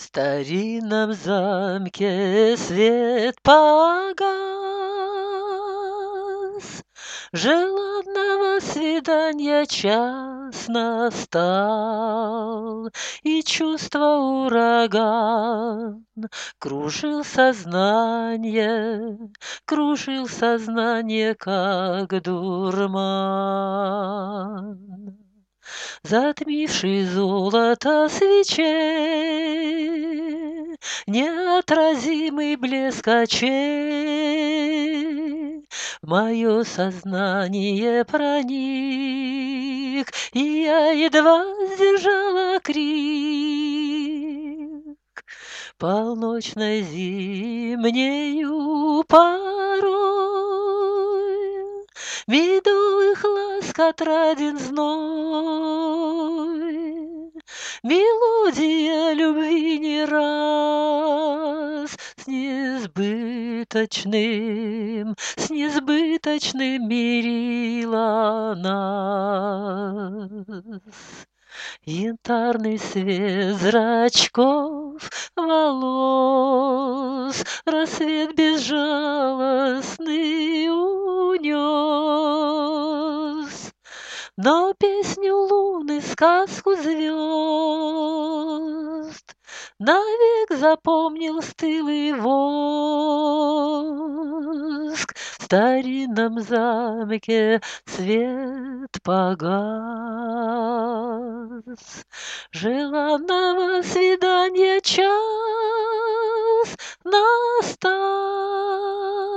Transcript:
В старинном замке свет погас, желанного свидания час настал, и чувство ураган кружил сознание, как дурман. Затмивший золото свечей, неотразимый блеск очей в мое сознание проник, и я едва сдержала крик. Полночной зимнею порой медовых ласк отраден зной, мелодия любви не раз с несбыточным мирила нас. Янтарный свет зрачков, волос, рассвет безжалостный унес. Но песню луны, сказку звезд навек запомнил стылый воск. В старинном замке свет погас. Желанного свидания час настал.